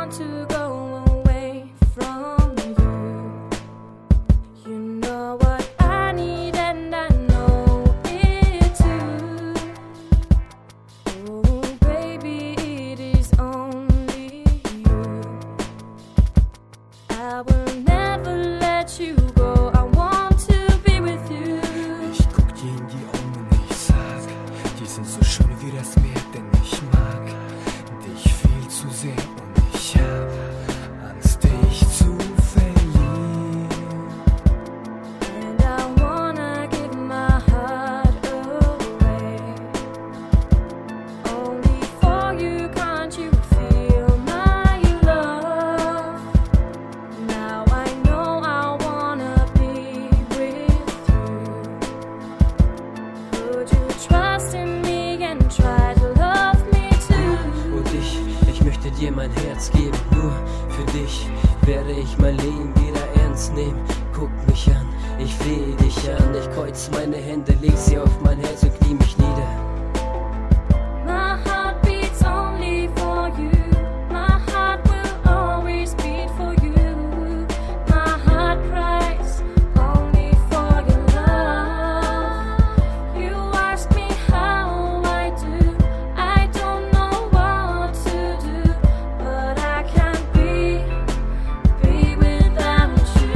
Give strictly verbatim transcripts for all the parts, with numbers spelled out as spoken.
want to go away from you. You know what I need and I know it too. Oh baby, it is only you. I will never let you go. I want to be with you. Ich guck dir in die Augen und ich sag, die sind so schön wie das Meer, denn ich mag dich viel zu sehr und ich hab Angst, dich zu verlieren. And I wanna give my heart away. Only for you, can't you feel my love? Now I know I wanna be with you. Would you trust in me and try to love me too? Und ich, ich möchte dir mein Herz geben, nur für dich werde ich mein Leben wieder ernst nehmen. Guck mich an, ich flehe dich an, ich kreuz meine Hände, leg sie auf mein Herz und knie mich nieder. My heart beats only for you. My heart will always beat for you. My heart cries only for your love. You ask me how I do. I don't know what to do, but I can't be, be without you.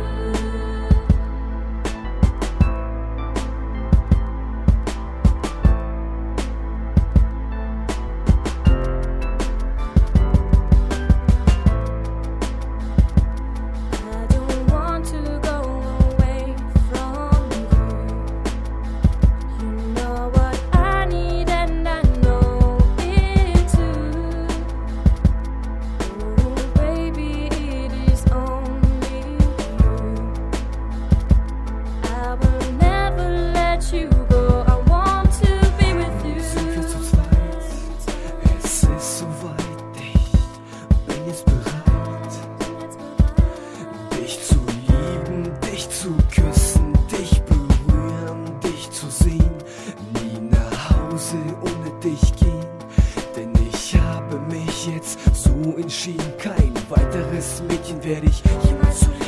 I don't want to go away from you. You know what I need and I know it too. Oh baby, it is only you. I will never let you go. I want to be with you. Sind wir zu zweit? Es ist soweit, ich bin jetzt bereit, dich zu lieben, dich zu küssen, dich berühren, dich zu sehen, nie nach Hause ohne dich gehen, denn ich habe mich jetzt so entschieden, kein weiteres Mädchen werde ich jemals so lieben.